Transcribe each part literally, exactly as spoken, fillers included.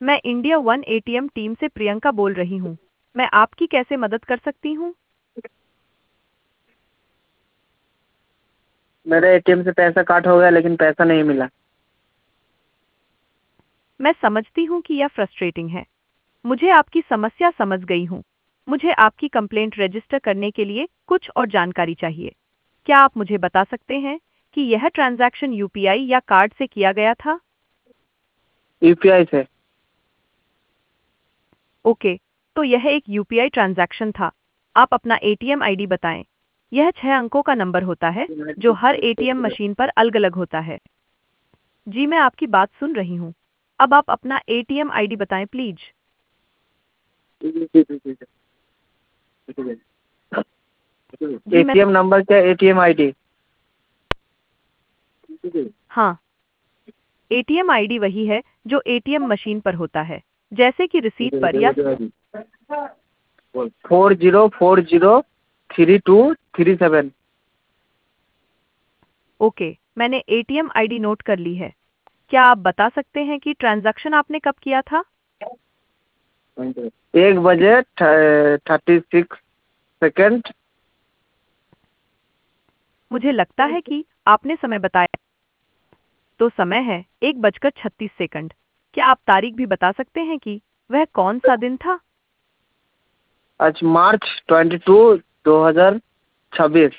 मैं India one ATM team से प्रियंका बोल रही हूँ। मैं आपकी कैसे मदद कर सकती हूँ? मेरे एटीएम से पैसा काट हो गया लेकिन पैसा नहीं मिला। मैं समझती हूँ कि यह फ्रस्ट्रेटिंग है। मुझे आपकी समस्या समझ गई हूँ। मुझे आपकी कंप्लेंट रजिस्टर करने के लिए कुछ और जानकारी चाहिए। क्या आप मुझे बता सकते हैं कि यह ट्रांजैक्शन यूपीआई या कार्ड से किया गया था? यूपीआई से। ओके, तो यह एक यूपीआई ट्रांजैक्शन था। आप अपना एटीएम आईडी बताएं। यह छह अंकों का नंबर होता है जो हर एटीएम मशीन पर अलग-अलग होता है। जी, मैं आपकी बात सुन रही हूँ। अब आप अपना एटीएम आईडी बताएं प्लीज। जी मैं एटीएम नंबर क्या, एटीएम आईडी? हाँ, एटीएम आईडी वही है जो एटीएम मशीन पर होता है, जैसे कि रिसीट पर या four zero four zero three two three seven. Okay, मैंने एटीएम आईडी नोट कर ली है। क्या आप बता सकते हैं कि ट्रांजैक्शन आपने कब किया था? एक बजे थर्टी सिक्स सेकेंड। मुझे लगता है कि आपने समय बताया, तो समय है एक बजकर छत्तीस सेकंड। क्या आप तारीख भी बता सकते हैं कि वह कौन सा दिन था? आज मार्च ट्वेंटी टू दो हजार छब्बीस।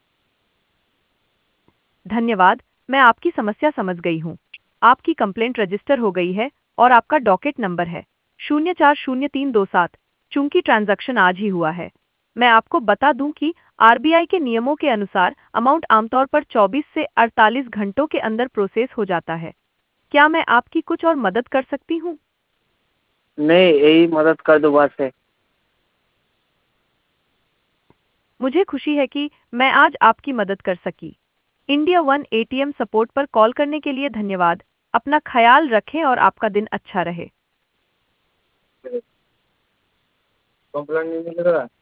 धन्यवाद, मैं आपकी समस्या समझ गई हूँ। आपकी कंप्लेंट रजिस्टर हो गई है और आपका डॉकेट नंबर है शून्य चार शून्य तीन दो सात। चूंकि ट्रांजैक्शन आज ही हुआ है, मैं आपको बता दूं कि आरबीआई के नियमों के अनुसार अमाउंट आमतौर पर चौबीस से अड़तालीस घंटों के अंदर प्रोसेस हो जाता है। क्या मैं आपकी कुछ और मदद कर सकती हूँ? नहीं, यही मदद कर दो बस है। मुझे खुशी है कि मैं आज आपकी मदद कर सकी। इंडिया वन एटीएम सपोर्ट पर कॉल करने के लिए धन्यवाद। अपना ख्याल रखें और आपका दिन अच्छा रहे। कंप्लेंट नहीं मिल रहा।